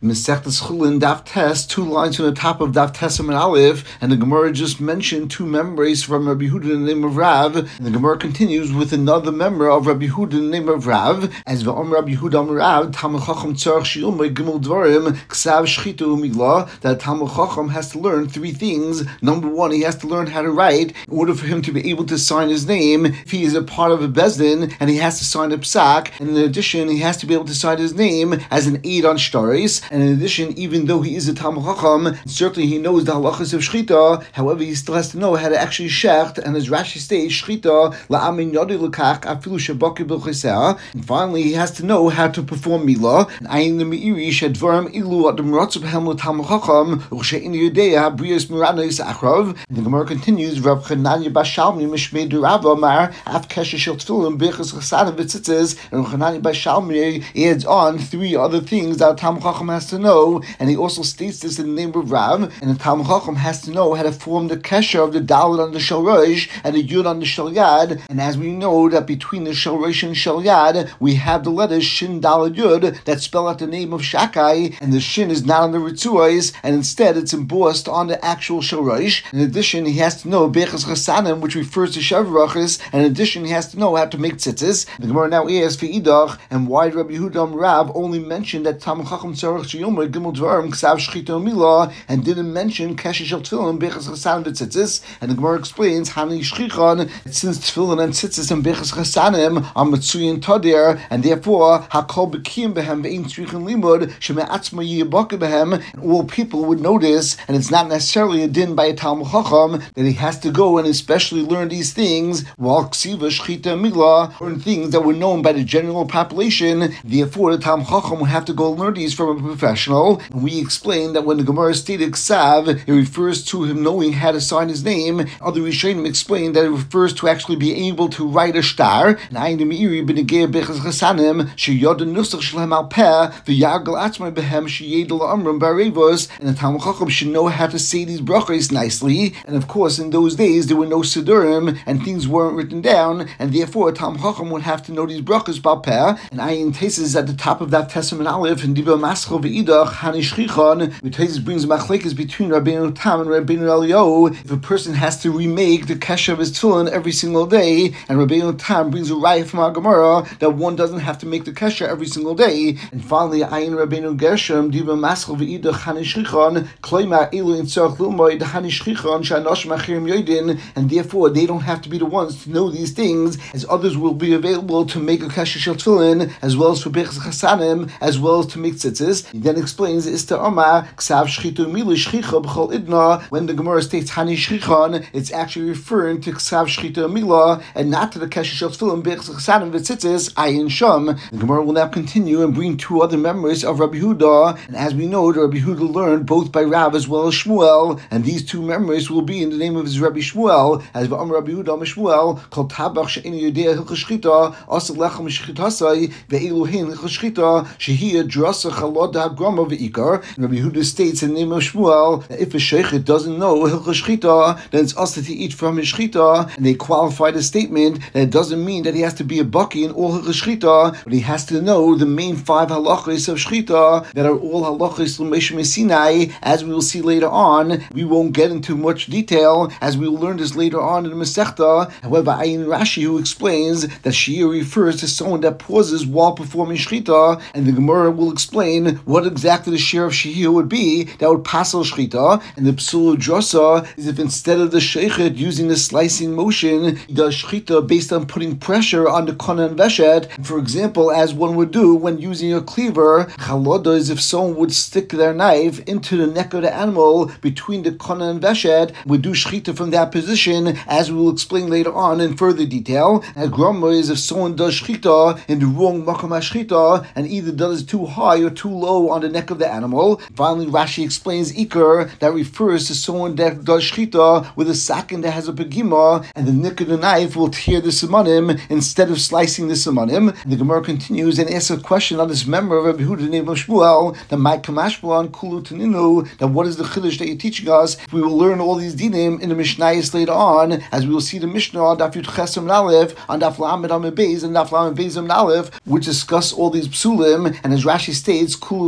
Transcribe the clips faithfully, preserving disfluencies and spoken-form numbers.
Masechtas Chulin Daf Tes, two lines from the top of Daf Tes and Aleph, and the Gemara just mentioned two memories from Rabbi Yehuda in the name of Rav, and the Gemara continues with another member of Rabbi Yehuda in the name of Rav, as V'om Rabbi Yehuda Am Rav, Talmid Chacham Tzarech Sheyilmod Gimel Dvarim, Ksav Shchita Umigla, that Talmid Chacham has to learn three things. Number one, he has to learn how to write in order for him to be able to sign his name if he is a part of a bezdin, and he has to sign a psak, and in addition, he has to be able to sign his name as an aid on shtaris, and in addition, even though he is a Talmid Chacham, certainly he knows the halachas of shchita, however, he still has to know how to actually shecht, and as Rashi states, shchita, la'amin yodi l'kach, afilu shabaki b'cheseh, and finally, he has to know how to perform milah, and ayin the me'iri, shadvarim ilu adam rotzu b'hem l'Talmid Chacham, u'che'in yodea, brias miranos achrav, and the Gemara continues, Rav Chananya Bashalmi, mishmei durava mar, af kesher shel tefillin, b'chas chasadim v'tzitzes, and Rav Chananya Bashalmi adds on three other things that a Talmid Chacham has to know, and he also states this in the name of Rav, and the Talmid Chacham has to know how to form the kesher of the Dalet on the Shel Rosh and the Yud on the Shel Yad, and as we know that between the Shel Rosh and Shel Yad, we have the letters Shin Dalet Yud that spell out the name of Shakai, and the Shin is not on the Ritzuos, and instead it's embossed on the actual Shel Rosh. In addition, he has to know Bechas Chasanim, which refers to Shav Rachis, and in addition, he has to know how to make tzitzis. The Gemara now asks for Idach, and why did Rabbi Yehuda Am Rav only mention that Talmid Chacham Tzarech Sheyilmod Gimel Dvarim Ksav Shchita Milah, and didn't mention Kesher Shel Tefillin Bechas Chasanim V'tzitzis? And the Gemara explains Hani Shchichon, since Tefillin and Tzitzis and Bechas Chasanim are Matzuyin Tadir, and therefore Hakol B'kiyim Behem Ve'in Tzrichin Limud Sheme'atzma Yibaka Behem, and all people would notice, and it's not necessarily a din by a Talmid Chacham that he has to go and especially learn these things while Ksiva Shchita Milah learn things that were known by the general population. Therefore, the Talmid Chacham would have to go learn these from a professional. And we explained that when the Gemara stated Ksav, it refers to him knowing how to sign his name. Other Rishonim explained that it refers to actually being able to write a star. And Ayin Meiri b'negei bechas chasanim sheyod nusach shalhem al peh v'yargal atzmai behem sheyedel amram barevos. And the Talmid Chacham should know how to say these brachos nicely. And of course, in those days there were no sidurim and things weren't written down, and therefore a Talmid Chacham would have to know these brachos bal peh. And Ayin Tesis at the top of that Testament Aleph and Diba Maschel v'idach Hani Shchichon. Tesis brings machlekes between Rabbeinu Tam and Rabbeinu Eliyahu. If a person has to remake the kesher of his tefillin every single day, and Rabbeinu Tam brings a raya from our Gemara that one doesn't have to make the kesher every single day. And finally, Ayin Rabbeinu Gershom Diba Maschel v'idach Hani Shchichon Kloimar Elu in Tzarech Lilmod Hani Shchichon Shanosh Machirim Yoidin, and therefore they don't have to be the ones to know these things, as others will be available to make a kesher shel tefillin, as well as for bechas chasanim, as well as to make tzitzis. He then explains Ista Omar Ksav Shchitu Milu Shchicha B'chol Idna. When the Gemara states Hani Shchichon, it's actually referring to Ksav Shchitu Milah and not to the kesher shel tefillin bechas chasanim v'tzitzis Ayin Sham. The Gemara will now continue and bring two other memories of Rabbi Yehuda, and as we know, Rabbi Yehuda learned both by Rav as well as Shmuel, and these two memories will be in the name of his Rabbi Shmuel, as V'am Rabbi Yehuda Shmuel called Tabach she'en yodea hilchos shchita asel lechem shchitasai ve'eluhin hilchos shchita shehiyah drasa chalod ha'grama ve'ikar. Rabbi Yehuda states in the name of Shmuel that if a sheikhet doesn't know hilchos shchita, then it's also to eat from his shchita, and they qualify the statement that it doesn't mean that he has to be a baki in all hilchos shchita, but he has to know the main five halachos of shchita that are all halachos l'meishem Sinai. As we will see later on, we won't get into much detail as we will learn this later on in the Masechta. However, Ayin Rashi, who explains that Shia refers to someone that pauses while performing shchita, and the Gemara will explain what exactly the share of Shia would be that would passel shchita. And the psul drosa is if instead of the sheichet using the slicing motion, he does shchita based on putting pressure on the kona and veshet. For example, as one would do when using a cleaver, chaloda is if someone would stick their knife into the neck of the animal between the kona and veshet, would do shchita from that position, as we will explain later on in further detail. And grama is if someone does shchita in the wrong makam shchita, and either does it too high or too low on the neck of the animal. Finally, Rashi explains ikar, that refers to someone that does shchita with a sakin that has a pegima, and the nick of the knife will tear the simanim instead of slicing the simanim. The Gemara continues and asks a question on this member of Rabbi Yehuda named Shmuel, that might kamashbalan kulu taninu, that what is the chiddush that you're teaching us? We will learn all these dinim in the Mishnayos later on, as we will see the Mishnah on Daf Yud Ches Amud Aleph, on Daf Lamed Amud Beis, and Daf Lamed Beis Amud Aleph, which discuss all these psulim. And as Rashi states, kulu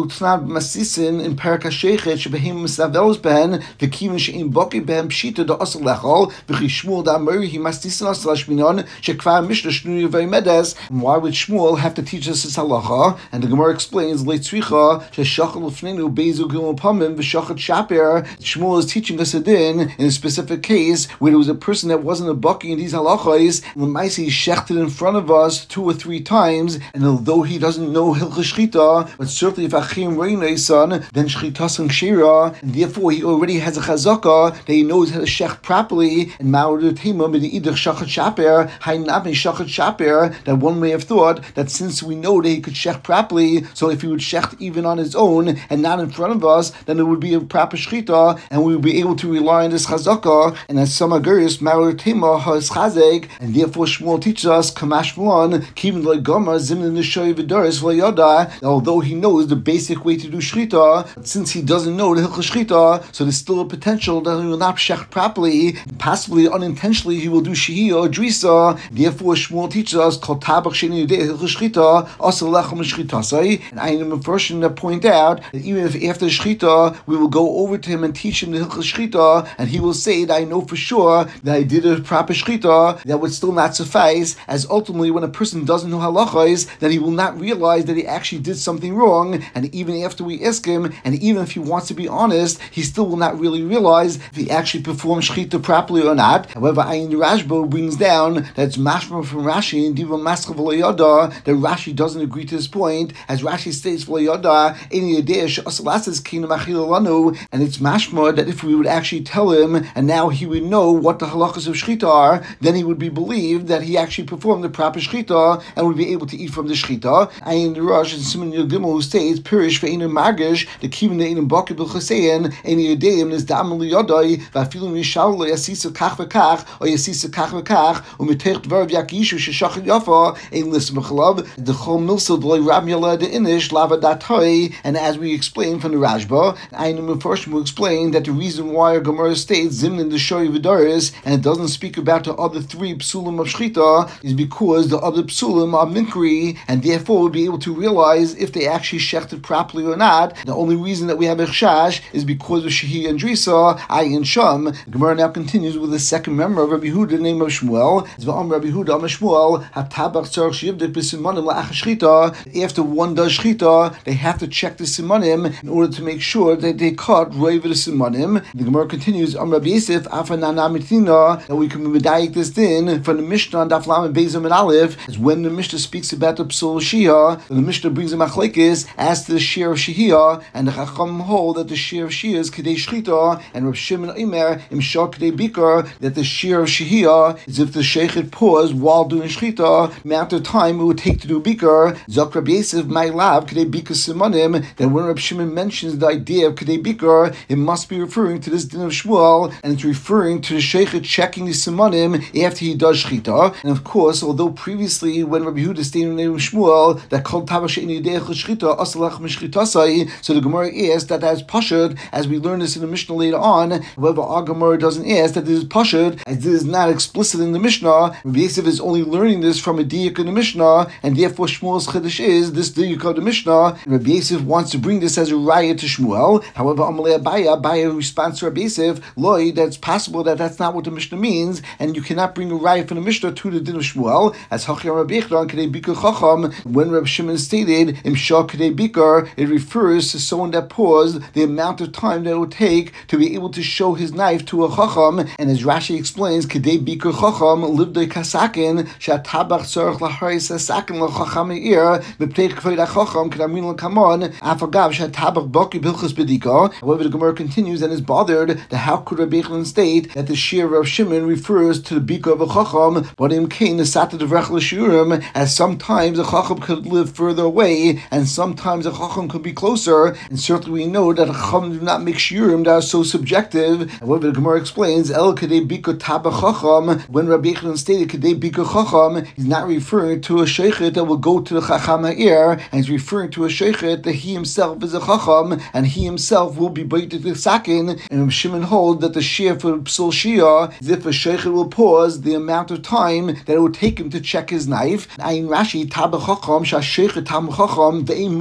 utnad masisin in Perak HaShechet shebehim misavelos behen v'kivin she'im boki behen pshita da asal lechol v'chi Shmuel da amori he masisin asal hashminon shekvar mishnah shnui v'yimedes. And why would Shmuel have to teach us this halacha? And the Gemara explains leitzricha sheshachal lefnenu bezu gilum pamim v'shachat shaper. Shmuel is teaching us a din in a specific case where there was a person that wasn't a baki in these halachas, and the Maisi shechted in front of us two or three times, and although he doesn't know hilchos shchita, but certainly if achim reina son, then shchita and shira, and therefore he already has a chazaka that he knows how to shecht properly. And ma'odah tema b'idach shachat shaper, hainami shachat shaper, that one may have thought that since we know that he could shecht properly, so if he would shecht even on his own and not in front of us, then it would be a proper shchita, and we would be able to rely on this chazaka. And as some aguris ma'odah tema has chazek, and therefore Shmuel teaches us kamash malon kivin le'gomar zimnin nishoy v'doris v'yada. Although he knows the basic way to do shchita, but since he doesn't know the hilchos shchita, so there's still a potential that he will not shecht properly, possibly unintentionally he will do shehiyah or drisa. Therefore Shmuel teaches us kol tabach sheni yudei hilchos shchita asal lechem shchitasai. And I am a person that point out that even if after shchita we will go over to him and teach him the hilchos shchita, and he will say that I know for sure that I did a proper shchita, that would still not suffice, as ultimately when a person doesn't know halachas, that he will not realize that he actually did something wrong, and even after we ask him, and even if he wants to be honest, he still will not really realize if he actually performed shchita properly or not. However, Ayin Rashba brings down that it's mashma from Rashi and Diva Maskha V'Layada, that Rashi doesn't agree to this point, as Rashi states V'Layada, Eini Yadesh Asalasas Kina Machil Lanu, and it's mashma that if we would actually tell him, and now he would know what the halachas of shchita are, then he would be believed that he actually performed the proper shchita and would be able to eat from the shchita. Ayin the Rosh and Simon Yilgimel who states Pirish ve'einu magish the kivin de'einu baki b'chasein eini yadeim is da'am liyadai va'afilu mishal lo yasisa kach v'kach or yasisa kach v'kach u'mitech dvar v'yakishu sheshachid yafa ein lism b'chalav the chol milsel d'loi rab yala de'inish lava datoi. And as we explained from the Rashba, Ayin Mefarshim will explain that the reason why our Gemara states zimnin the shoy v'daris and it doesn't speak about the other three psulim of shchita is because the other psulim are minkri, and therefore we'll be able to realize if they actually shechted properly or not. The only reason that we have echshash is because of Shehi and Drisa, Ayin Sham. The Gemara now continues with the second member of Rabbi Yehuda, the name of Shmuel. Rabbi Yehuda Amar Shmuel, hatabach tzarich sheyivdik b'simanim la'achar shchita. After one does shchita, they have to check the simanim in order to make sure that they cut roiv the simanim. The Gemara continues, Amar Rabbi Yosef, afanana mitina, that we can medayik this din from the Mishnah on Daf Lamed Beis and Aleph, is when the Mishnah speaks about the psul shia, the Mishnah brings a machlekes as to the share of shehiyah, and the Chacham hold that the share of shehiyah is kedei shchita, and Rav Shimon Omer imshar kedei bikar, that the share of shehiyah is if the sheikh had paused while doing shchita, the amount of time it would take to do bikar. Zok Rabbi Yosef my lab kedei bikar simanim, that when Rav Shimon mentions the idea of kedei bikar, it must be referring to this din of Shmuel, and it's referring to the sheikh checking the simanim after he does shchita. And of course, although previously when Rabbi Yehuda stated in the name of Shmuel that called tabash in yedei shchita asalach mishchitasai, so the Gemara asked that as pashud, as we learn this in the Mishnah later on. However, our Gemara doesn't ask that this is pashud, as this is not explicit in the Mishnah. Rabbi Yosef is only learning this from a diyuk in the Mishnah, and therefore Shmuel's chiddush is this diyuk of the Mishnah. And Rabbi Yosef wants to bring this as a raya to Shmuel. However, Amalei Abaya, Abaya responds to Rabbi Yosef, Loi, that's possible that that's not what the Mishnah means, and you cannot bring a raya from the Mishnah to the din of Shmuel. As Hachir Rabbi Yechon Kedei Bikar Chacham, when Rabbi Shimon stated Imshah Kedei Bikar, it refers to someone that paused the amount of time that it would take to be able to show his knife to a Chacham. And as Rashi explains, Kedei Bikar Chacham livdei kasakin shatabach tzarich laharis sasakin lachacham eir b'ptei k'vei Chacham k'damin l'kamon afagav shatabach baki bilchus bedika. However, the Gemara continues and is bothered that how could Rabbi Yechon state that the shear of Rav Shimon refers to the Bikar of a Chacham, but in Kain the Sata Devrech L'Shurim, as sometimes a Chacham could live further away, and sometimes a Chacham could be closer, and certainly we know that a Chacham do not make Shurim that are so subjective. However, the Gemara explains, El Kedei Bikar Taba Chacham, when Rabbi Yechon stated Kedei Bikar Chacham, he's not referring to a Sheikhet that will go to the Chacham Ha'ir, and he's referring to a Sheikhet that he himself is a Chacham, and he himself will be Baitit Sakin, and Shimon hold that the shear for Psul Shia is if a Sheikhet will pause the amount of time that it would take him to check his knife. Ayin Rashi Taba Chacham Shashechet Tam Chacham Ve'im Muflu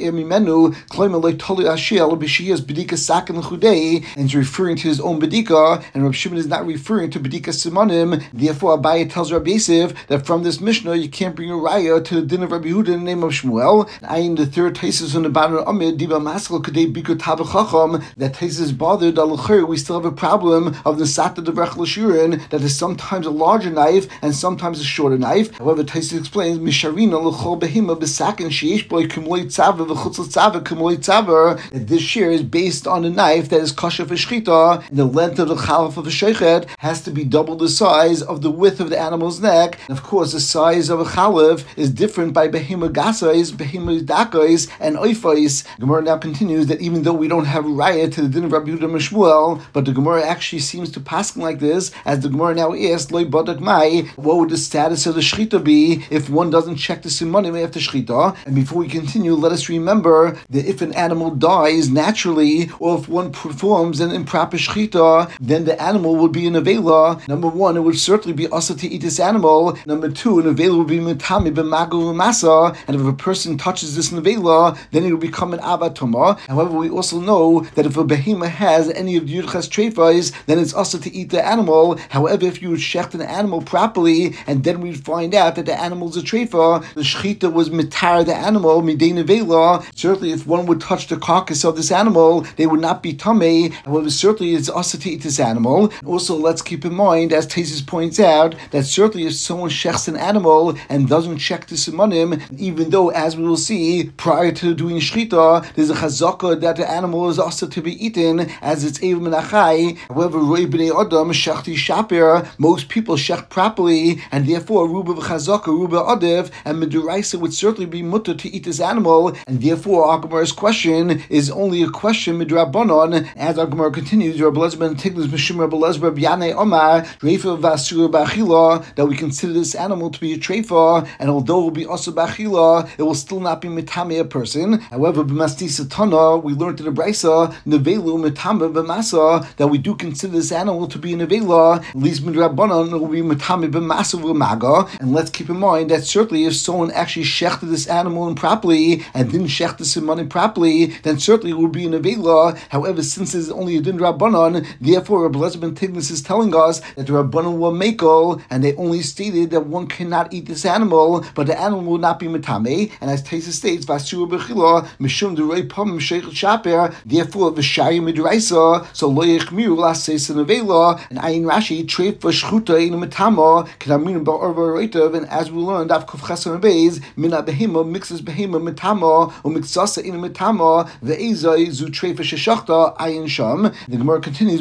and he's referring to his own bedika, and Rav Shimon is not referring to bedika simanim. Therefore, Abaye tells Rabbi Yosef that from this Mishnah you can't bring a raya to the din of Rabbi Yehuda in the name of Shmuel. I in the third thesis on the bottom of Amid Diba Maskal Kadei Bikut Habachacham, that thesis is bothered. We still have a problem of the Sata de Brech L'Shurin, that is sometimes a larger knife and sometimes a shorter knife. However, Taisus explains Misharina L'Chol Behima B'Sakin Sheish Boy Kumloi Tzava V'Chutz L'Tzava Kumloi Tzavar, that this shear is based on a knife that is kosher for shchita, and the length of the chalaf of a sheichet has to be double the size of the width of the animal's neck. And of course, the size of a chalaf is different by behema gasais, behema dakais, and oifais. Gemara now continues that even though we don't have raya to the din of Rabbi Yehuda Mishmuel, but the Gemara actually seems to paskin like this, as the Gemara now asks, loy badak mai, what would the status of the shchita be if one doesn't check the simanim after shchita? And before we continue, let us remember that if an animal dies naturally, or if one performs an improper shchita, then the animal would be an avela. Number one, it would certainly be asa to eat this animal. Number two, an avela would be mitami b'magu masa, and if a person touches this avela, then it will become an avatoma. However, we also know that if a behema has any of the yudchas treifais, then it's asa to eat the animal. However, if you would shecht an animal properly, and then we'd find out that the animal is a treifa, the shchita was mitar the animal midei avela. Certainly, if one would touch the carcass of this animal, they would not be tamei. However, certainly it's asa to eat this animal. Also, let's keep in mind, as Tesis points out, that certainly if someone shechs an animal and doesn't check the simanim, even though, as we will see, prior to doing shchita, there's a chazaka that the animal is asa to be eaten, as it's eiv menachai. However, roi b'nei adam shechti shaper, most people shecht properly, and therefore ruba v'chazaka, ruba adev, and meduraisa would certainly be mutter to eat this animal, and therefore our Gemara's question is only a question midrabanon. As our Gemara continues, Rabbi Elazar ben Tiglas Mishim Rabbi Elazar ben Yanei Omar Treifa Vasur Bachila, that we consider this animal to be a treifa, and although it will be also bachila, it will still not be mitame a person. However, b'masti satana, we learned in the brisa nevelu mitame b'masa, that we do consider this animal to be a nevela. At least midrabanan it will be mitame b'masa v'maga. And let's keep in mind that certainly if someone actually shechted this animal improperly and didn't shech the siman properly, then certainly it will be a nevela. However, since it's only a din rabbanon, therefore Rabbi Elazar ben Tiglas is telling us that the rabbanon were makel, and they only stated that one cannot eat this animal, but the animal will not be metame. And as Taisa states, vasur bechila mishum derei pam sheichet shaper, therefore v'shari midraisa, so lo yechmiru laseis nevela. And Ayin Rashi treif v'shchuta in metama kedamin ba'orva roitav. And as we learned, af kuf chesam beis mina behema mixes behema metama or mixasa in metama ve'ezai zu treif v'sheshachta ayin sham. The Gemara continues,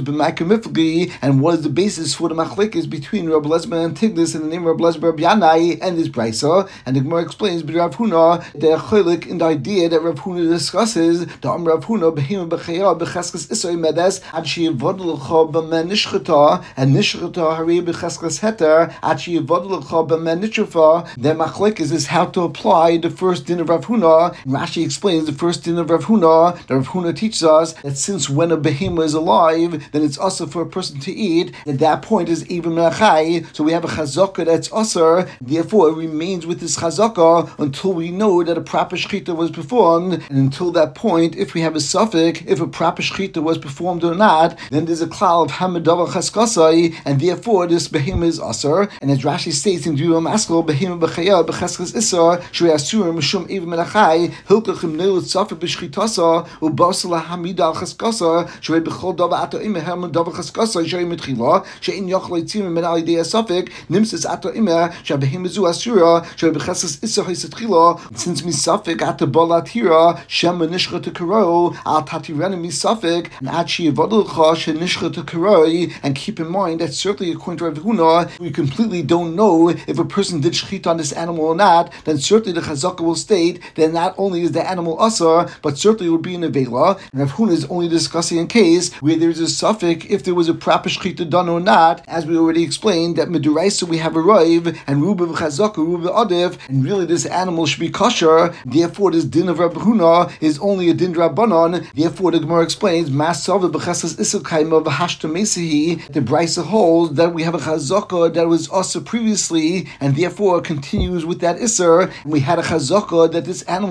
and what is the basis for the machlekes between Rabbi Elazar ben Tiglas and the name of Rabbi Elazar ben Yanai and this brisa? And the Gemara explains, but Rav Huna, the cholik in the idea that Rav Huna discusses, the Am Rav Huna behema b'chaya b'cheskas isoi medes ad sheyivod l'cha b'men nishchata, and nishchata harei b'cheskas heter ad sheyivod l'cha b'men nishchafa. The machlekes is how to apply the first din of Rav Huna. Rashi explains the first din of Rav Huna. The Rav Huna teaches us that since when a behema is alive, then it's also for a person to eat. At that point is even menachai. So we have a chazaka that's usher. Therefore, it remains with this chazaka until we know that a proper shchita was performed. And until that point, if we have a suffix, if a proper shchita was performed or not, then there's a klal of hamadava chaskasai, and therefore this behema is usher. And as Rashi states in Dura Maskal, behema b'chaya b'cheskas isar shrei asur mishum even menachai hilkachim neilut suffix b'shchitasa ubasala hamida chaskasa shrei b'chol dava ato imeh hamadava chaskasa shrei mitchila she'in yochel yitzim min al yidei asafik nimsis ato imeh shabehema zu asura shrei b'cheskas isar hisatchila. Since misafik ato balatira shema nishcha to karo al tatirena misafik and achi yivadulcha she nishcha to karoi. And keep in mind that certainly according to Rav Huna, we completely don't know if a person did shechita on this animal or not. Then certainly the chazaka will state that not only is the animal asar, but certainly it would be in a vela. And Rav Huna is only discussing a case where there is a suffix if there was a proper shechita done or not. As we already explained, that meduraisa we have a roiv and ruba v'chazaka ruba adev, and really this animal should be kosher. Therefore, this din of Rav Huna is only a din rabbanon. Therefore, the Gemara explains masava b'chesas isukayma v'hashta mesehi. The brisa holds that we have a chazaka that was also previously, and therefore continues with that iser. And we had a chazaka that this animal was in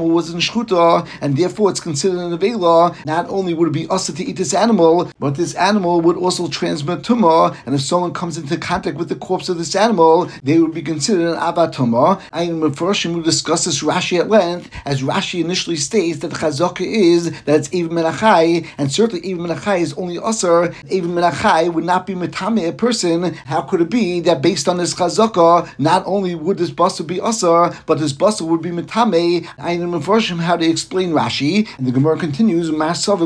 shchuta, and therefore it's considered an avela. Not only would it be usher to eat this animal, but this animal would also transmit tumah, and if someone comes into contact with the corpse of this animal, they would be considered an avatuma. Ayin Mefarshim, we discuss this Rashi at length, as Rashi initially states that the chazaka is that it's even menachai, and certainly even menachai is only usher. Even menachai would not be metame a person. How could it be that based on this chazaka, not only would this basar be usher, but this basar would be metame? Ayin Mefarshim, how to explain Rashi, and the Gemara continues. However,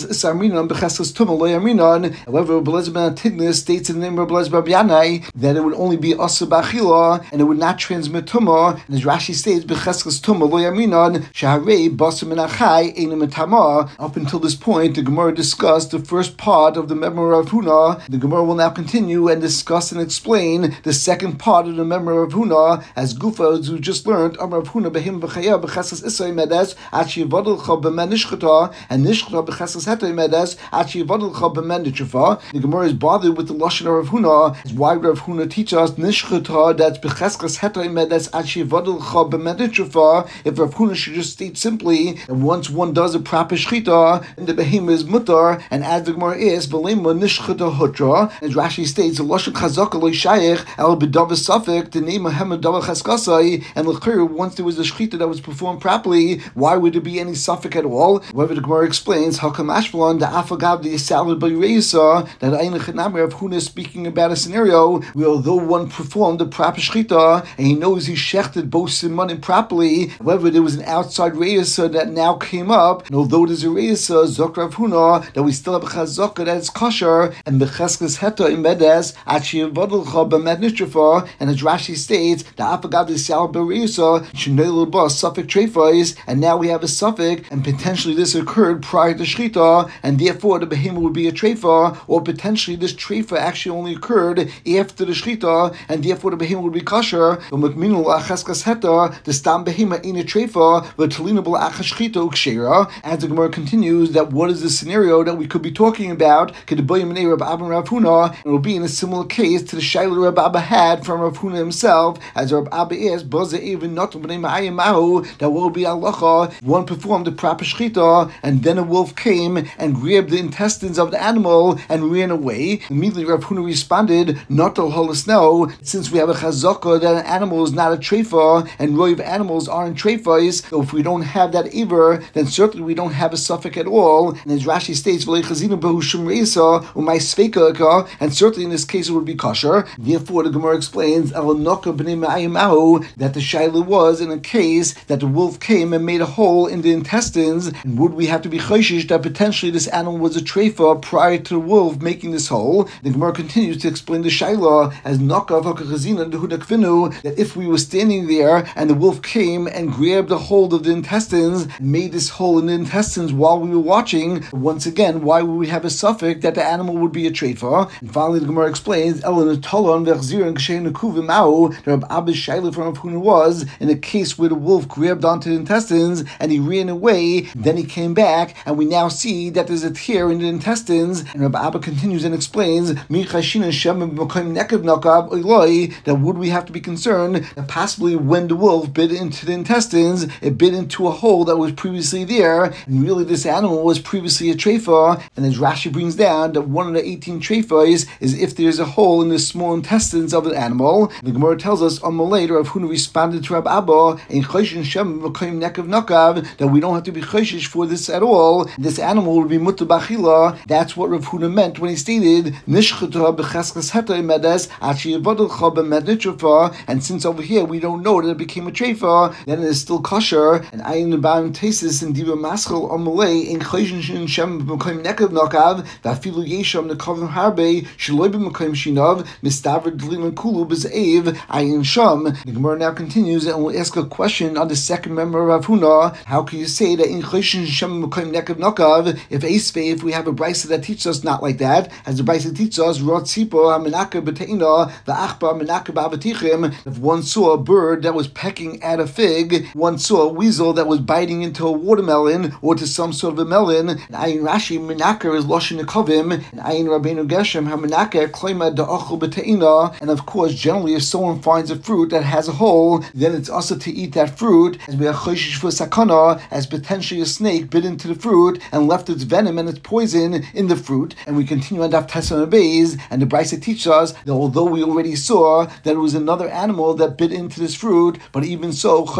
Belez ben Antignas states in the name of Belez ben Yanai that it would only be Asa Bachila and it would not transmit Tumah. And as Rashi states, Becheskas Tumah lo Yaminon Shaharei Basar Menachai Einem Etama. Up until this point, the Gemara discussed the first part of the memory of Huna. The Gemara will now continue and discuss and explain the second part of the memory of Huna, as Gufa, as we just learned, Amar of Huna Behim Bechaya Becheskas Isai Medes Achi Vadalcha B'men Nishchata and Nishchata Becheskas Hetay Medes Achi Vadalcha B'men Nishchata. The Gemara is bothered with the lashon of Rav Huna. Why Rav Huna teach us Nishchata, that's Becheskas Hetay Medes Achi Vadalcha B'men Nishchata? If Rav Huna should just state simply that once one does a proper shchita, and the behemoth is mutar, and as the Gemara is Velema Nishchata Hutra, as Rashi states, the lashon Chazaka lo Shayich El B'Dava Safik the name of Hema Dava Cheskasai, and l'chir once there was a shchita that was performed properly, why would there be any suffix at all? However, the Gemara explains Hakam Ashvalon the Afagav the Salad by Reisa that Ayin Chanamir of Huna is speaking about a scenario where although one performed the proper shchita and he knows he shechted both simanim properly, however there was an outside Reisa that now came up, and although there's a Reisa Zok Rav Huna that we still have a Chazaka that is kosher, and Becheskas Heta in Medes Achi Vadalcha B'med Nishtrafa, and as Rashi states the Afagav the Salad by Reisa Shnei L'ba suffix treifais, and now we have a suffix, and potentially this occurred prior to shchita, and therefore the behemoth would be a treifa, or potentially this treifa actually only occurred after the shchita, and therefore the behemoth would be kosher. The stam behemoth in a treifa, but talinable achashchita ukshera. As the Gemara continues, that what is the scenario that we could be talking about? Could it be in Rav Abba and Rav Huna? It will be in a similar case to the shaila Rav Abba had from Rav Huna himself, as Rav Abba is baza even not b'nei ma'ayim mahu, that will be halacha. One performed the proper shchita, and then a wolf came and grabbed the intestines of the animal and ran away. Immediately Rav Huna responded, not al holisneo, since we have a chazaka that an animal is not a treifa, and roiv animals aren't treifas, so if we don't have that either, then certainly we don't have a suffix at all. And as Rashi states, and certainly in this case it would be kosher. Therefore the Gemara explains that the shaila was in a case that the wolf came and made a hole in the intestines, and would we have to be choshish that potentially this animal was a treifa prior to the wolf making this hole? The Gemara continues to explain the shaila as nakav hakachazina dehudakvinu, that if we were standing there and the wolf came and grabbed a hold of the intestines and made this hole in the intestines while we were watching, once again, why would we have a suffix that the animal would be a treifa? And finally the Gemara explains Elan Talon v'chzir and kshein nekuvimau, that Rab Abba's shaila from Rav Huna was in a case where the wolf grabbed onto the intestines and he ran away, then he came back, and we now see that there's a tear in the intestines. And Rabbi Abba continues and explains that would we have to be concerned that possibly when the wolf bit into the intestines, it bit into a hole that was previously there, and really this animal was previously a treifa. And as Rashi brings down that one of the eighteen treifas is if there's a hole in the small intestines of an animal. The Gemara tells us on Malay Rav Huna responded to Rabbi Abba in that we don't have to be choshish for this at all. This animal will be mutar b'achila. That's what Rav Huna meant when he stated nishchata b'cheskas heta medes achi yivadalcha b'med nitrafa. And since over here we don't know that it became a treifa, then it is still kosher. And ayin about tesis and diva maschel on Malay in choshin shem b'mekoyim nekav nakav v'afilu yesham nekavim harbe shloi b'mekoyim shinav mistaver dlin kulu b'zeiv ayin sham. The Gemara now continues and will ask a question on the second member of Rav Huna. How can you say that in choshin shem b'mekoyim nekav nakav if esvei, if we have a brisa that teaches us not like that, as the brisa teaches us rot sipo hamenaka b'teina v'achba menaka b'avatichim, if one saw a bird that was pecking at a fig, one saw a weasel that was biting into a watermelon or to some sort of a melon, and ayin Rashi menaka is loshin nekavim, and ayin Rabbeinu Geshem hamenaka kloima da'achul b'teina. And of course, generally, if someone finds a fruit that has a hole, then it's also to eat that fruit, as we are choshish for into a sakana as potentially a snake bit into the fruit and left its venom and its poison in the fruit. And we continue on Daf Tes Amud Beis, and the Brisa teaches us that although we already saw that it was another animal that bit into this fruit, but even so, that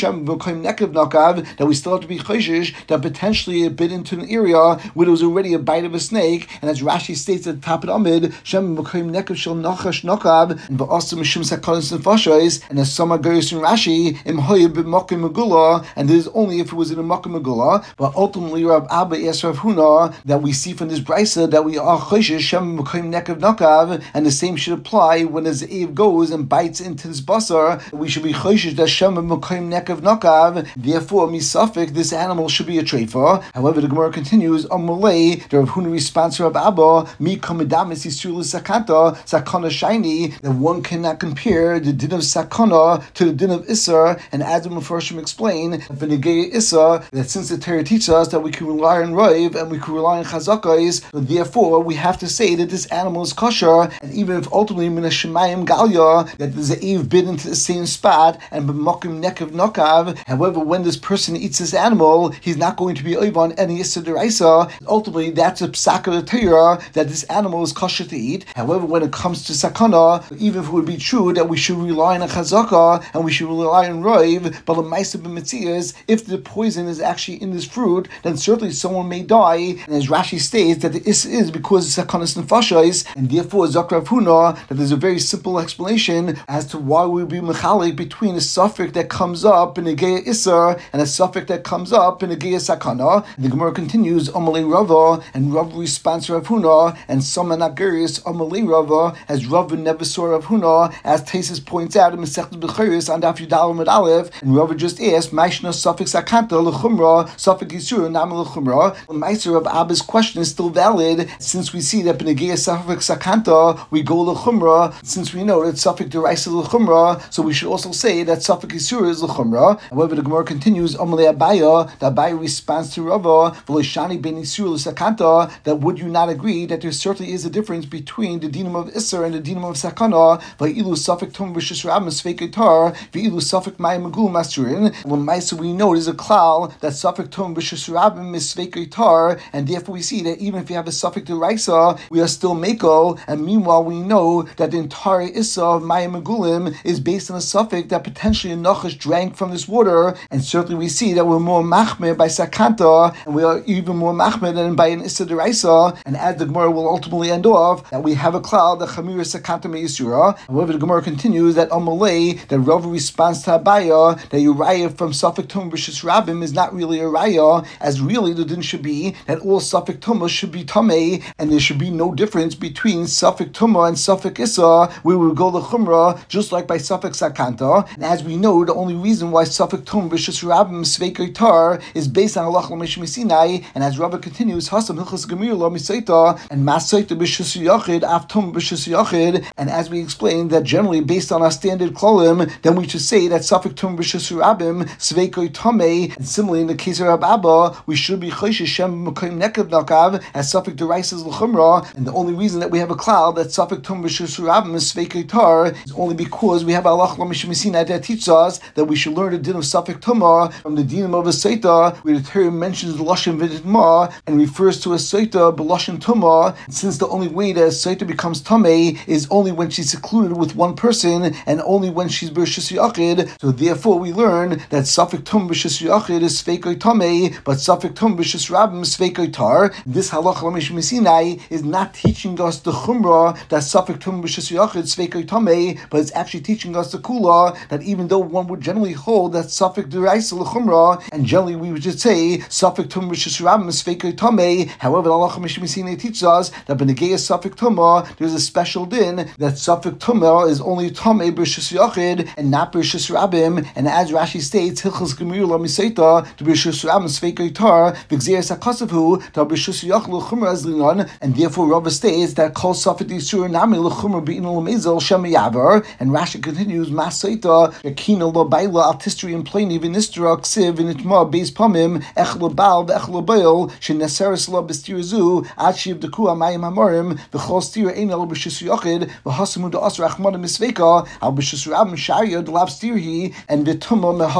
we still have to be chayshish that potentially it bit into an area where there was already a bite of a snake. And as Rashi states at the top of the Amid, Shem B'Koyim Nekev Shel Nachash Nakav, and V'Asa Mishum Sakanis Nefashos, and as Sama goes in Rashi, Im Hoya B'Makim Megula, and this is only if it was in a Makim Megula. But ultimately, Rav Abba asked Rav Huna that we see from this brisa that we are chayshish Shem B'Koyim Nekev Nakav, and the same should apply when the Ze'ev goes and bites into this basar. We should be chayshish that Shem B'Koyim Nekev Nakav. Therefore, misafik, this animal should be a treifa. However, the Gemara continues, Amalei, the Rav Huna responds to Rav Abba, Mi Kamidamis Yisur Sakanta, Sakana Shiny, that one cannot compare the din of Sakana to the din of Issar, and as the Mefarshim explain, Benegei Issar, that since the Torah teaches us that we can rely on Raiv and we can rely on Chazakais, therefore we have to say that this animal is kosher, and even if ultimately Min Shemayim Galya, that the Ze'ev bit into the same spot, and B'Makim Nekev Nokav, however, when this person eats this animal, he's not going to be over on any Issar Deraisa. Ultimately, that's a psak of the Torah that this animal is kosher to eat. However, when it comes to sakana, even if it would be true that we should rely on a chazaka and we should rely on roiv, but the ma'aseh b'metzias, if the poison is actually in this fruit, then certainly someone may die. And as Rashi states that the is is because it's sakanas nefashos, and therefore Zakrav Huna, that there's a very simple explanation as to why we would be mechalik between a suffix that comes up in a geya isser and a suffix that comes up in a geya sakana. And the Gemara continues, Amalei Rava, and Rava responds to Rav Huna, and Sama Nageris Amalei Rava, as Rava never saw Rav Huna, as Tesis points out in Masechet Bechiris on Daf Yudal Amud Aleph, and Rava just asked, Maishna suffix akanta lechumra, suffix yisur nam lechumra. The Meiser of Abba's question is still valid, since we see that Benegei suffix akanta, we go lechumra, since we know that suffix deraisa lechumra, so we should also say that suffix yisur is lechumra. However, the Gemara continues, Amalei Abaya, the Abaya responds to Rava, V'loshani ben yisur l'sakanta, that would you not agree that there certainly is a difference between the dinam of Isser and the dinam of Sakana, Va'ilu Safik Tom Rishis Ram Sveiketar, Va'ilu Safik Mayim Magul Masturin. When Maisa we know there's a klal that Safik Tom Rishis Ram is Sveiketar, and therefore we see that even if you have a Safik Deraisa, we are still Mako, and meanwhile we know that the entire Issa of Mayim Magulim is based on a Safik that potentially a Nachash drank from this water, and certainly we see that we're more Machmer by Sakanta, and we are even more Machmer than by an Issa Deraisa, and as the Gemara will ultimately end off, that we have a cloud that Chamir Sakanta Meisura. However, the Gemara continues that Amalei, that Rav responds to Abaya, that Uriah from Safik Tum Rishis Rabim is not really a Raya, as really the din should be that all Safik Tumah should be Tameh, and there should be no difference between Safik Tumah and Safik Issa, where we would go the Chumrah, just like by Safik Sakanta. And as we know, the only reason why Safik Tum Rishis Rabim Sveikei Tar is based on Allah L'Mishmi Sinai, and as Rabbi continues, Hasam Hilchas Gemir Lo Misaita, and Masaita B'Shus Yachid, Aftum B'Shus Yachid, and as we explained that generally based on our standard klolim, then we should say that Safik Tum B'Shus Rabim Sveikei Tameh, and similarly in the case of Rab Abba, we should be Chayshish Shem M'Koyim Nekev Nakav, as Safik Deraisa is L'Chumra, and the only reason that we have a cloud that Safik Tum B'Shus Rabim is Sveikei Tar is only because we have Allah L'Mishmi Sinai that teaches us that we should learn the din of Safik Tumah from the din of a Saita, where the Torah mentions Lashon V'Nitma and refers to a Saita B'Lashon Tumah, since the only way that a Saita becomes Tameh is only when she's secluded with one person and only when she's B'Shus Yachid. So therefore we learn that Safik Tum B'Shus Yachid is Sveikei Tameh, but Safik Tum B'Shus Rabim is Sveikei Tar. This Halacha L'Mishmi Sinai is not teaching us the Chumrah that Safik Tum B'Shus Yachid is Sveikei Tameh, but it's actually teaching us the Kula that even though one would generally hold that Safik Deraisa L'Chumrah, and generally we would just say Safik Tum B'Shus Rabim is Sveikei Tameh, however the Halacha L'Mishmi Sinai teaches us that Benegei Safik Tumah, there's a special din that Safik Tumah is only Tameh B'Shus Yachid and not B'Shus Rabim, and as Rashi states, Hilchas Gemir Lo Misaita to B'Shus Rabim Sveikei Tar, V'Gzeres HaKasavu to B'Shus Yachid L'Chumra as Linon, and therefore Rava states that Kol Safik Yisur Nami L'Chumra Be'in L'Mezel Shem Yavar, and Rashi continues, Masaita Yakina Lo Baila Al Tistri in Pliny V'Nistra Ksiv V'Nitma Beis Pamim Ech L'Bal V'Ech L'Bail Sheneseres Lo B'Stirazu Ad Shiv Deku Amayim Hamorim V'Chol Stira Ein El B'Shus Yachid V'Hasamu Da'as Rachmana Misveika Al B'Shus Rabim Sharia D'Lav Stirhi and V'Tumah Mehasam Gamri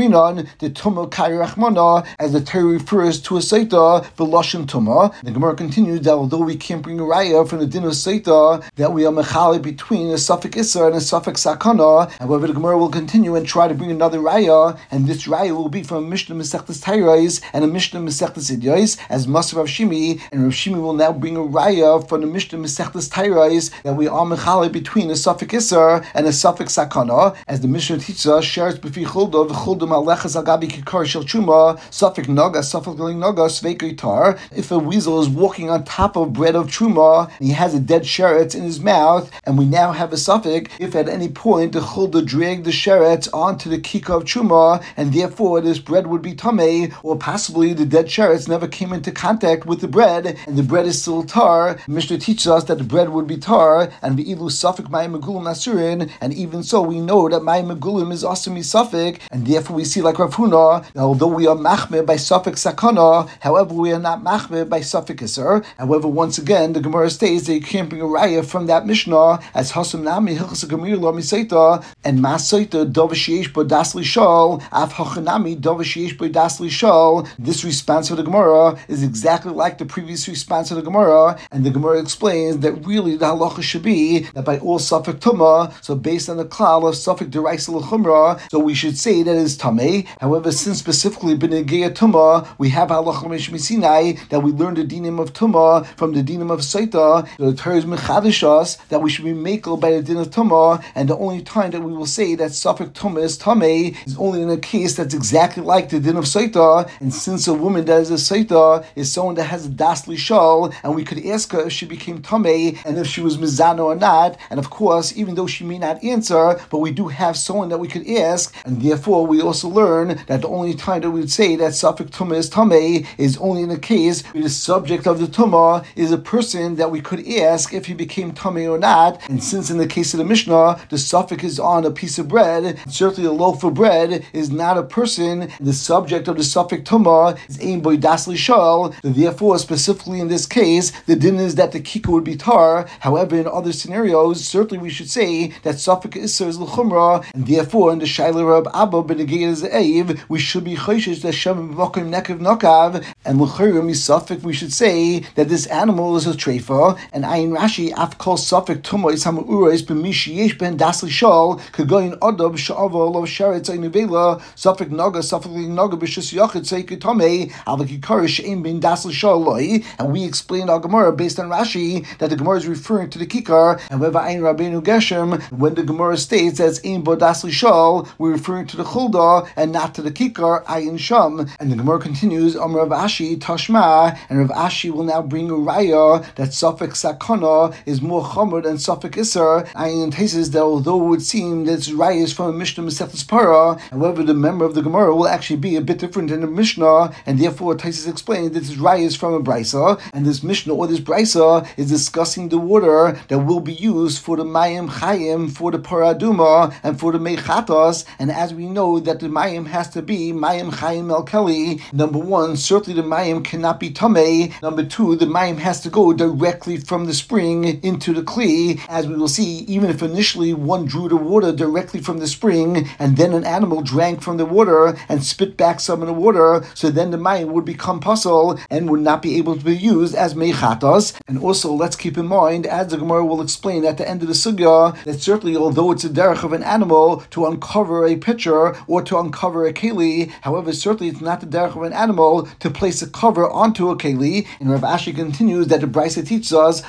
Rabinon, the Tumah Kai Rachmana, as the Torah refers to a Saita, Veloshin Tumah. The Gemara continues that although we can't bring a raya from the din of Saita, that we are mechali between a suffix Isser and a suffix Sakana. However, the Gemara will continue and try to bring another raya, and this raya will be from a Mishnah Masechtas Tairais and a Mishnah Masechtas Idyais, as Maser Rav Shimi, and Rav Shimi will now bring a raya from the Mishnah Masechtas Tairais that we are mechali between a suffix Isser and a suffix Sakana, as the Mishnah teaches us, shares b'fi chulda v'chulda malechas agabi kikar shel truma suffix naga suffix naga sveikei tar. If a weasel is walking on top of bread of truma and he has a dead sheretz in his mouth, and we now have a suffix, if at any point the chulda dragged the sheretz onto the kikar of truma, and therefore this bread would be tamei, or possibly the dead sheretz never came into contact with the bread, and the bread is still tar, Mishnah teaches us that the bread would be tar, and v'ilu suffix mayim megulim asurin, and even so we know that mayim megulim is also misafik, and therefore we see like Rav Huna, although we are machmir by suffix sakana, however we are not machmir by suffix iser. However, once again the Gemara states that you can't bring a raya from that Mishnah as hasam nami hilchas gemir lo misaita and masaita dovashiyesh bo dasli shal af hachanami dovashiyesh bo dasli shal. This response of the Gemara is exactly like the previous response of the Gemara, and the Gemara explains that really the halacha should be that by all suffix tuma, so based on the klal of suffix deraisa l'chumra, so we should say that it is tamei. However, since specifically b'negei tuma, we have halacha mishmisinai that we learn the dinim of tuma from the dinim of saita. So the Torah is mechadish us that we should be makel by the din of tuma, and the only time that we will say that suffix tuma is tamei is only in a case that's exactly like the din of saita. And since a woman that is a saita is someone that has a dasli shal, and we could ask her if she became tamei and if she was mizana or not, and of course, even though she may not answer, but we do have someone that we could ask, and therefore we also learn that the only time that we would say that suffix tuma is tamei is only in the case where the subject of the tuma is a person that we could ask if he became tamei or not. And since in the case of the Mishnah the suffix is on a piece of bread, certainly a loaf of bread is not a person, the subject of the suffix tuma is ein boy dasli shal, so therefore specifically in this case the din is that the kika would be tar. However, in other scenarios certainly we should say that suffix isser is l'chumra, and therefore in the shaila Rab Abba b'negei is eiv we should be choishes that shem b'mokim nekev nokav, and l'chayrim is suffix we should say that this animal is a treifa, and ayin Rashi af kol suffix tuma is hamu'urais b'mishi yesh ben dasli shal kagoyin odab sha'ava lo sheretz einuvela suffix naga suffix naga b'shus yachid seikut tamei avakikar she'im ben dasli shal loi. And we explained our Gemara based on Rashi that the Gemara is referring to the kikar, and whenever ayin Rabbeinu Geshem, when the Gemara states that it's ein bo dasli shal, we're referring to the chulda and not to the kikar ayin sham. And the Gemara continues, Am Rav Ashi tashma, and Rav Ashi will now bring a raya that suffix sakana is more chomer than suffix isser. Ayin cases that although it would seem that this raya is from a Mishnah Masechtas Para, however the member of the Gemara will actually be a bit different than the Mishnah, and therefore Taisus explained that this raya is from a brisa, and this Mishnah or this brisa is discussing the water that will be used for the mayim chayim, for the paraduma, and for the mechatos. And as we know that the mayim has to be mayim chayim el keli, number one, certainly the mayim cannot be tamei. Number two, the mayim has to go directly from the spring into the kli. As we will see, even if initially one drew the water directly from the spring, and then an animal drank from the water and spit back some of the water, so then the mayim would become pasul and would not be able to be used as mechatos. And also, let's keep in mind, as the Gemara will explain at the end of the sugya, that certainly although it's a derech of an animal to uncover a pitcher or to uncover a keli, however, certainly it's not the derech of an animal to place a cover onto a keli. And Rav Ashi continues that the Brisa teaches us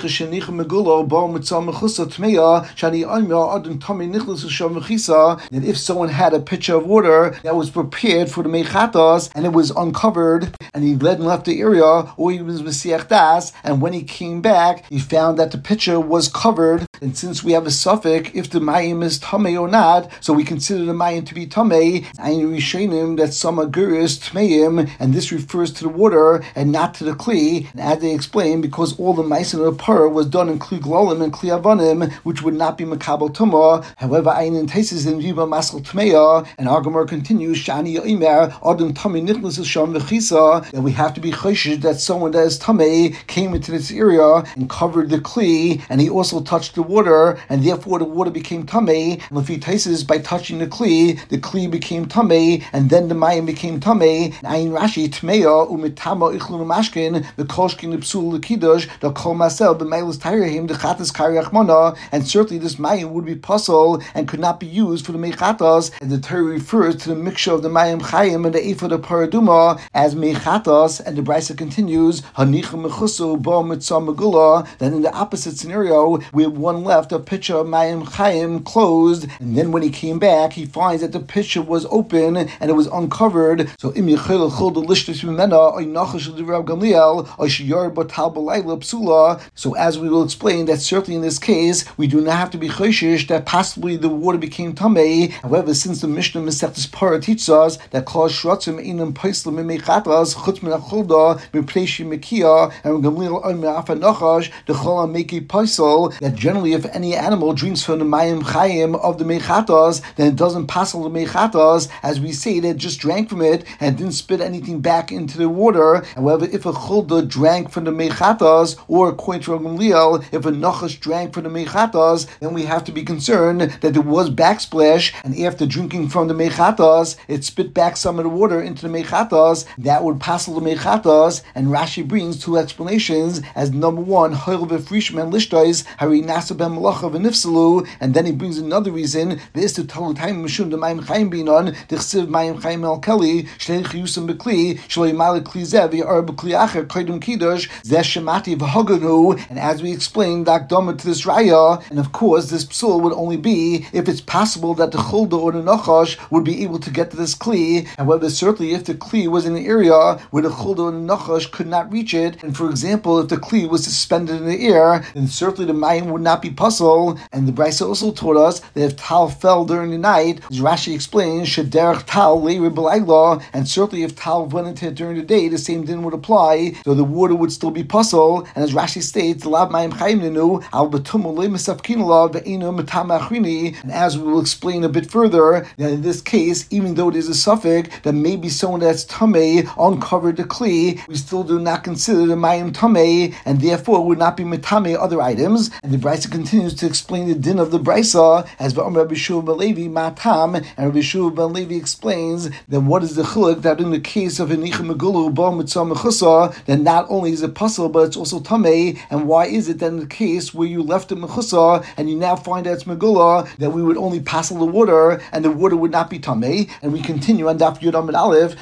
that if someone had a pitcher of water that was prepared for the mechatos and it was uncovered, and he led and left the area, or he was mesiach das, and when he came back, he found that the pitcher was covered. And since we have a suffix, if the mayim is tamei or not, so we consider the mayim to be tamei. Ayin rishonim that some aguris tmeim, and this refers to the water and not to the kli. And as they explain, because all the ma'aser of the parah was done in kli glolim and kli avanim, which would not be makabel tumah. However, ayin entases in viva maskel tmeya, and our Gemara continues shani yoimer adam tamei nichnas sham v'chisa, that we have to be choshesh that someone that is tamei came into this area and covered the kli, and he also touched the water, and therefore the water became tamei. And Lefi Taisis, by touching the kli, the kli became tamei, and then the mayim became tamei. Ayin Rashi tmeya umitama ichlun mashkin the koshkin psul lekidush the kol masel b'meilas tayrahim the chatas karyachmana, and certainly this mayim would be puzzle and could not be used for the mechatas. And the Torah refers to the mixture of the mayim chayim and the ephod of paraduma as mechatas. And the Brisa continues hanicha mechusu bo mitzah megula. Then in the opposite scenario, we have one left, a pitcher of mayim chayim closed, and then when he came back, he finds that the pitcher was open and it was uncovered. So im yichel chol the lishtis b'mena oy nachash l'divrei Gamliel oy sheyar batal b'layla psula. So as we will explain, that certainly in this case we do not have to be choishish that possibly the water became tamei. However, since the Mishnah Masechtas Para teaches us that kol shratzim einam paislim mechatas chutz min achulda b'pleishi mekia and Gamliel oy me'afa nachash the chol meki paisel, that generally if any animal drinks from the mayim chayim of the mechatas, then it doesn't passel the mechatas, as we say that just drank from it and didn't spit anything back into the water. However, if a chulda drank from the mechatas, or according to Gamliel, if a nachash drank from the mechatas, then we have to be concerned that there was backsplash, and after drinking from the mechatas, it spit back some of the water into the mechatas. That would passel the mechatas. And Rashi brings two explanations as number one, hoil v'frishim and lishtais hari nasa ben malacha v'nifsalu, and then he brings another reason. This to tell time mishum the mayim chayim binon dichsiv mayim chayim el keli shnei chiyusam bekli shloi malik kli zev yar bekli acher koydem kiddush zeh shemati v'haganu. And as we explained, dakdama to this raya, and of course this psul would only be if it's possible that the chulda or the nachash would be able to get to this kli. However, certainly if the kli was in an area where the chulda or the nachash could not reach it, and for example if the kli was suspended in the air, then certainly the mayim would not be puzzle. And the Brisa also taught us that if tal fell during the night, as Rashi explains, shederach tal leiri b'layla, and certainly if tal went into it during the day, the same din would apply, so the water would still be puzzle. And as Rashi states, lav mayim chayim nenu al betumah le mesafkin lav ve'enu metam achrini. And as we will explain a bit further, that in this case, even though it is a suffix that maybe someone that's tamei uncovered the kli, we still do not consider the mayim tamei, and therefore would not be metame other items. And the Brisa continues to explain the din of the Brisa as Rabbi Shua ben Levi matam, and Rabbi Shua ben Levi explains that what is the chiluk that in the case of enicha megulu ba mitzah mechusa, that not only is it puzzle but it's also tamei. And why is it that in the case where you left it mechusa and you now find that it's megula, that we would only passel the water and the water would not be tamei? And we continue on Daf Yud Amud Aleph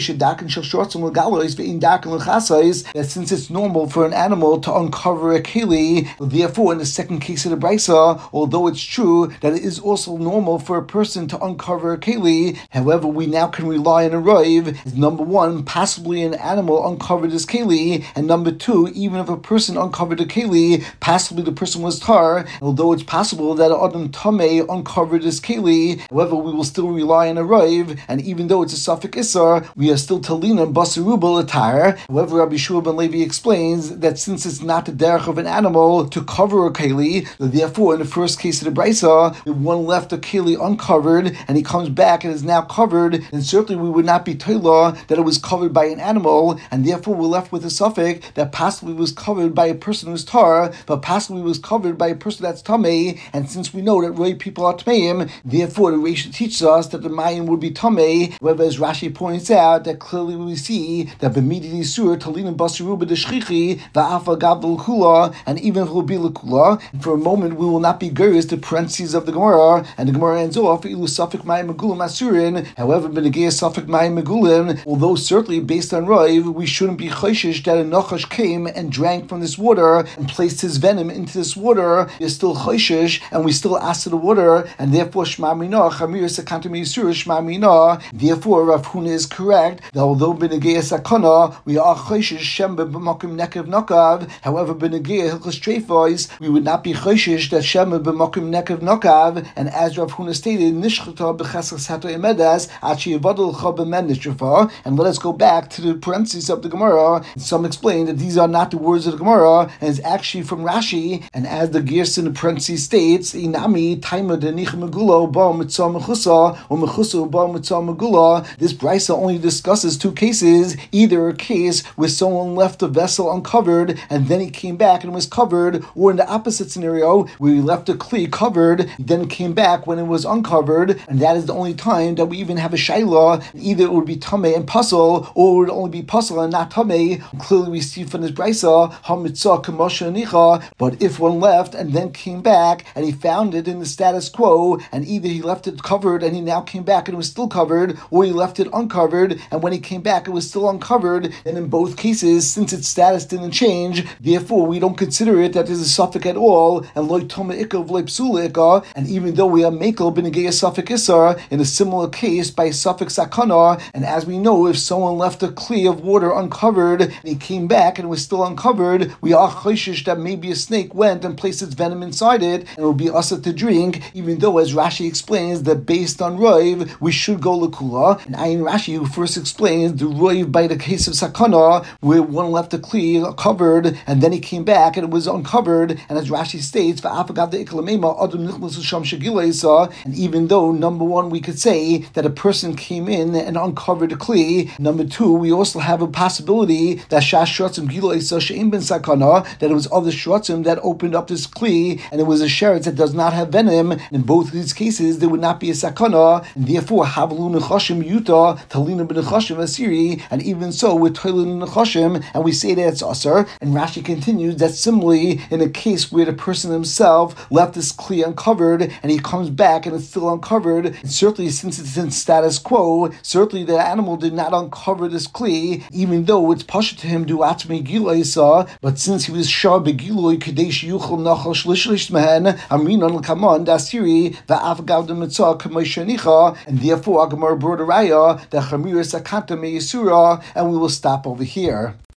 that since it's normal for an animal to uncover a keli, therefore in the second case of the Brisa, although it's true that it is also normal for a person to uncover a keli, however we now can rely on a roiv. Number one, possibly an animal uncovered his keli, and number two, even if a person uncovered a keli, possibly the person was tar. Although it's possible that Adam Tameh uncovered his keli, however we will still rely on a roiv, and even though it's a suffix isar, we are still talina basarubal atar. However, Rabbi Shua ben Levi explains that since it's not the derech of an animal to cover a keli, therefore in the first case of the Brisa, if one left a keli uncovered and he comes back and is now covered, then certainly we would not be toila that it was covered by an animal, and therefore we're left with a suffix that possibly was covered by a person who's tar, but possibly was covered by a person that's tamei. And since we know that roi people are tameim, therefore the Rashi teaches us that the mayim would be tamei. However, as Rashi points out, that clearly we see that b'midi sur talina basiru b'deshchichi va'afa gavul kula, and even if it will be lekula, for a moment we will not be gurious the parentheses of the Gemara, and the Gemara ends off ilu safik mayim megulim asurin. However, b'negei safik mayim megulim, although certainly based on Rav, we shouldn't be choishish that a nachash came and drank from this water and placed his venom into this water. You're still choishish, and we still ask to the water, and therefore shma mina chamir sekantam yisur shma mina. Therefore, Rav Huna is correct that although b'negei sakana we are choishish shem b'makim nekev nakav. However, b'negei hilchos treifos we would not be choishish that shem b'makim nekev nakav. And as Rav Huna stated, nishchata b'chesach sato emedas achi yivadol cha b'men nishrafa. And let us go back to the parentheses of the Gemara. Some explain that these are not the words of the Gemara, and it's actually from Rashi. And as the Gears in the parentheses states, inami taima denich megulo ba mitzah mechusa or mechusa ba mitzah megula. This brisa only discusses two cases: either a case where someone left the vessel uncovered and then he came back and was covered, or in the opposite opposite scenario where he left the kli covered, then came back when it was uncovered, and that is the only time that we even have a shayla. Either it would be tamei and pasal, or it would only be pasal and not tamei. Clearly we see from this brisa, hamitzah k'moshe nicha. But if one left and then came back and he found it in the status quo, and either he left it covered and he now came back and it was still covered, or he left it uncovered and when he came back it was still uncovered, then in both cases, since its status didn't change, therefore we don't consider it that there's a suffix at all, and loy toma ikka v'loy psula ikka. And even though we are mekel b'negei suffix isar in a similar case by suffix sakana, and as we know, if someone left a kli of water uncovered and he came back and it was still uncovered, we are choishish that maybe a snake went and placed its venom inside it and it will be usher to drink, even though, as Rashi explains, that based on roiv we should go lekula. And Ayin Rashi, who first explains the roiv by the case of sakana, where one left a kli covered and then he came back and it was uncovered, and as Rashi states, and even though number one we could say that a person came in and uncovered a kli, number two we also have a possibility that that it was other shrotzim that opened up this kli and it was a sheretz that does not have venom. And in both of these cases there would not be a sakana, and therefore havlu nechashim yuta talina b'nechashim asiri. And even so with talina nechashim, and we say that it's usher. And Rashi continues that similarly in a case where the person himself left this kli uncovered and he comes back and it's still uncovered, and certainly since it's in status quo, certainly the animal did not uncover this kli, even though it's pasha to him do atme gilaisa. But since he was shah begiloi kadesh yuchel nachal shlishlish mehen amrinon l'kaman dasiri va'afgav the mitzvah k'moishanicha, and therefore Agamar brought a raya that chamir sakanta meyisura, and we will stop over here.